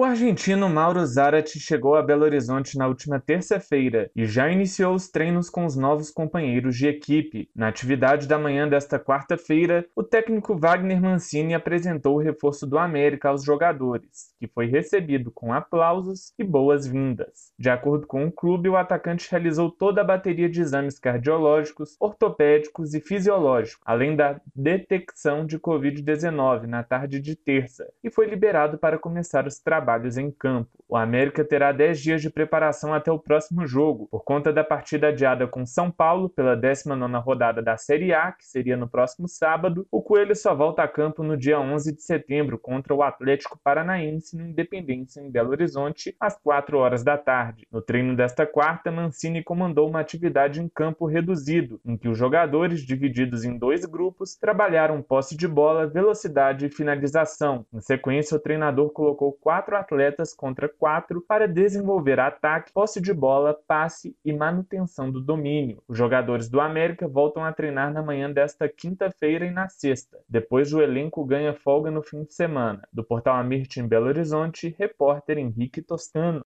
O argentino Mauro Zarate chegou a Belo Horizonte na última terça-feira e já iniciou os treinos com os novos companheiros de equipe. Na atividade da manhã desta quarta-feira, o técnico Wagner Mancini apresentou o reforço do América aos jogadores, que foi recebido com aplausos e boas-vindas. De acordo com o clube, o atacante realizou toda a bateria de exames cardiológicos, ortopédicos e fisiológicos, além da detecção de Covid-19 na tarde de terça, e foi liberado para começar os trabalhos em campo. O América terá 10 dias de preparação até o próximo jogo, por conta da partida adiada com São Paulo pela 19ª rodada da Série A, que seria no próximo sábado. O Coelho só volta a campo no dia 11 de setembro contra o Atlético Paranaense no Independência, em Belo Horizonte, às 4 horas da tarde. No treino desta quarta, Mancini comandou uma atividade em campo reduzido, em que os jogadores, divididos em dois grupos, trabalharam posse de bola, velocidade e finalização. Em sequência, o treinador colocou 4 atletas contra 4 para desenvolver ataque, posse de bola, passe e manutenção do domínio. Os jogadores do América voltam a treinar na manhã desta quinta-feira e na sexta. Depois, o elenco ganha folga no fim de semana. Do Portal Amirte em Belo Horizonte, repórter Henrique Toscano.